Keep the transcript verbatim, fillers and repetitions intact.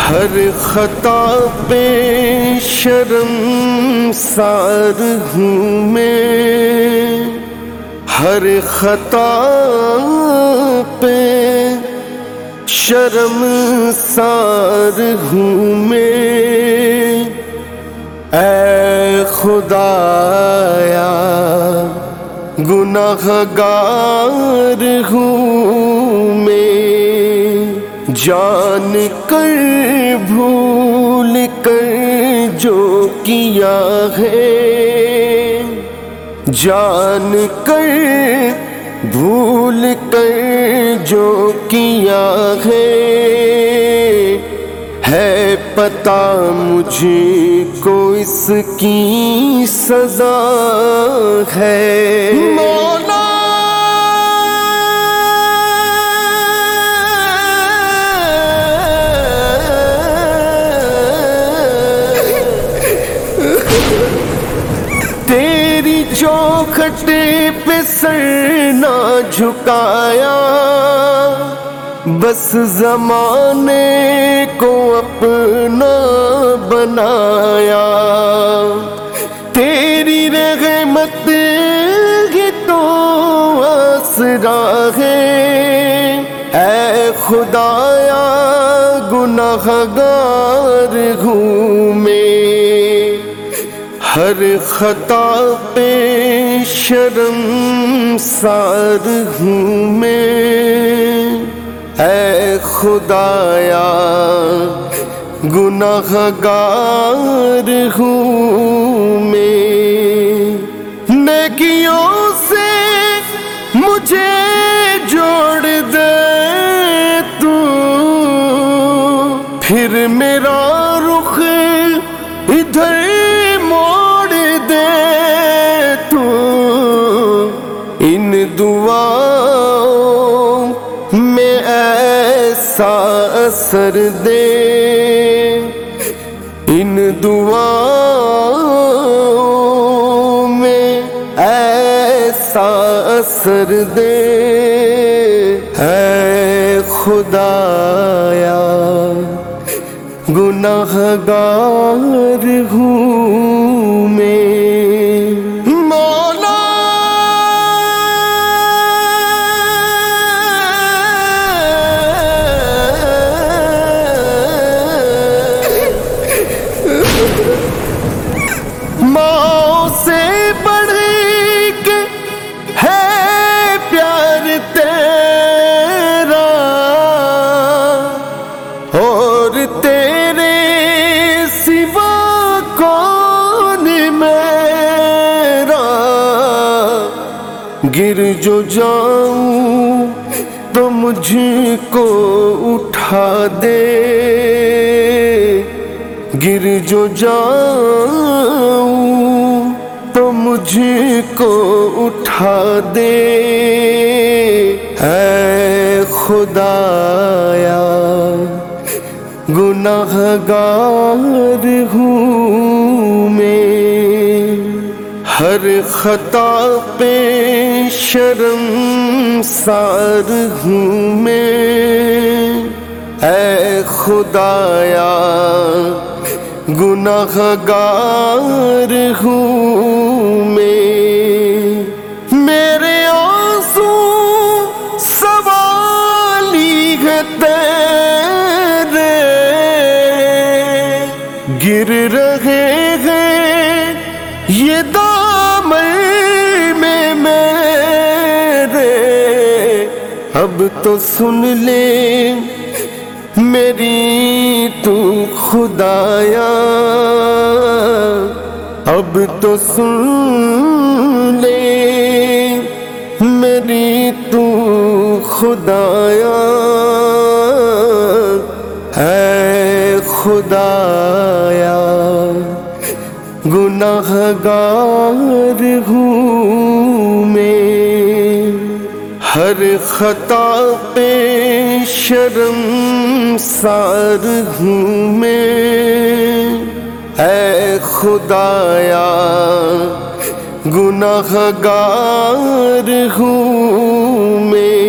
ہر خطا پہ شرمسار ہوں میں، ہر خطا پہ شرمسار ہوں میں، اے خدایا گناہ گار ہوں میں، جان کر بھول کر جو کیا ہے، جان کر بھول کر جو کیا ہے، ہے پتہ مجھے کو اس کی سزا ہے۔ مولا تیری چوکھٹ پہ سر نہ جھکایا، بس زمانے کو اپنا بنایا، تیری رحمت ہی تو آسرا ہے، اے خدایا گناہ گار ہوں میں، ہر خطا پہ شرمسار ہوں میں، اے خدایا گناہ گار ہوں میں، نیکیوں سے مجھے جوڑ دے تو، پھر میرا رخ ادھر موڑ دے تو، ان دعاؤں میں ایسا اثر دے، ان دعاؤں میں ایسا اثر دے، اے خدایا گناہ گار ہوں میں۔ مولا ماں سے بڑھ کے ہے پیار تیرا، اور تیرے سوا کون میرا، گر جو جاؤں تو مجھ کو اٹھا دے، گر جو جاؤں تو مجھ کو اٹھا دے، اے خدایا گناہ گار ہوں میں، ہر خطا پہ شرمسار ہوں میں، اے خدایا گناہ گار ہوں میں، میرے آنسو سوالی ہے تیرے، گر رہے ہیں یہ دامن میں میرے، اب تو سن لے میری تو خدایا، اب تو سن لے میری تو خدایا، اے خدایا گناہ گار ہوں میں، ہر خطا پہ شرمسار ہوں میں، اے خدایا گناہ گار ہوں میں۔